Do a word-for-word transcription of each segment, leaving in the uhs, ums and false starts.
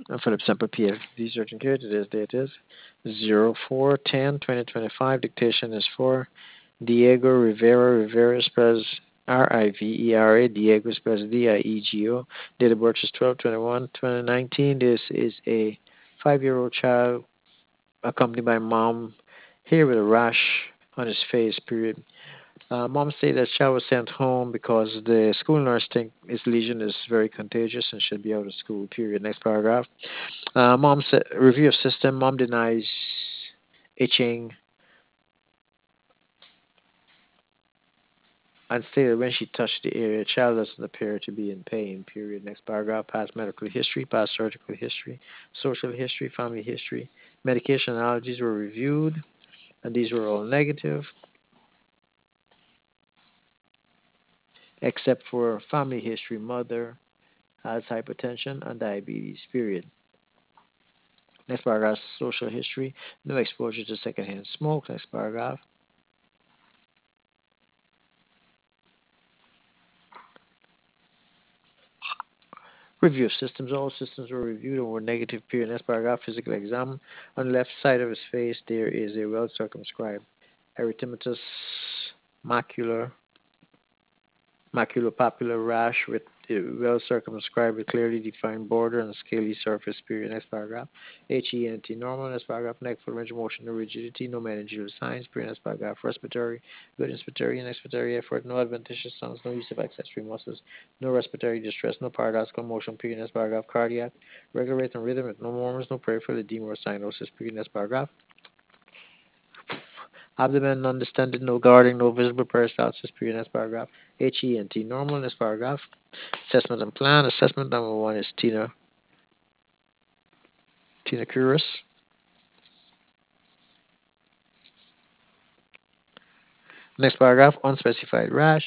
Uh, Philip Semper P F D searching here. Today's date is zero four ten twenty twenty-five. Dictation is for Diego Rivera. Rivera spells R I V E R A. Diego spells D I E G O. Date of birth is twelve twenty-one twenty nineteen. This is a five year old child accompanied by mom here with a rash on his face, period. Uh, mom said that child was sent home because the school nurse think his lesion is very contagious and should be out of school, period. Next paragraph. Uh, mom said, review of system. Mom denies itching and stated when she touched the area, child doesn't appear to be in pain, period. Next paragraph. Past medical history, past surgical history, social history, family history. Medication allergies were reviewed, and these were all negative, except for family history. Mother has hypertension and diabetes, period. Next paragraph, social history, no exposure to secondhand smoke. Next paragraph. Review of systems. All systems were reviewed and were negative, period. Next paragraph, physical exam. On the left side of his face, there is a well circumscribed erythematous macular maculopapular rash with a well circumscribed with clearly defined border and scaly surface, period. Next paragraph. H E N T normal. Next paragraph. Neck, foot range of motion, no rigidity, no meningeal signs, period. Next paragraph. Respiratory, good inspiratory and expiratory effort, no adventitious sounds, no use of accessory muscles, no respiratory distress, no paradoxical motion, period. Next paragraph. Cardiac, regular rate and rhythm, no murmurs, no peripheral edema or cyanosis, period. Next paragraph. Abdomen non-distended, no guarding, no visible peristalsis, period. Next paragraph. H E N T normal. Next paragraph. Assessment and plan. Assessment number one is Tina Tina Kuris. Next paragraph, unspecified rash.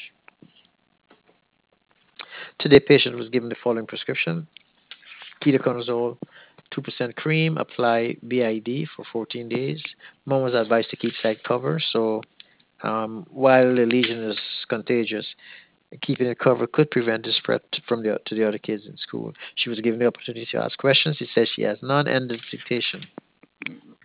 Today, patient was given the following prescription: ketoconazole, two percent cream, apply B I D for fourteen days. Mom was advised to keep site cover, so um, while the lesion is contagious, keeping it covered could prevent the spread from the to the other kids in school. She was given the opportunity to ask questions. She says she has none. End of dictation.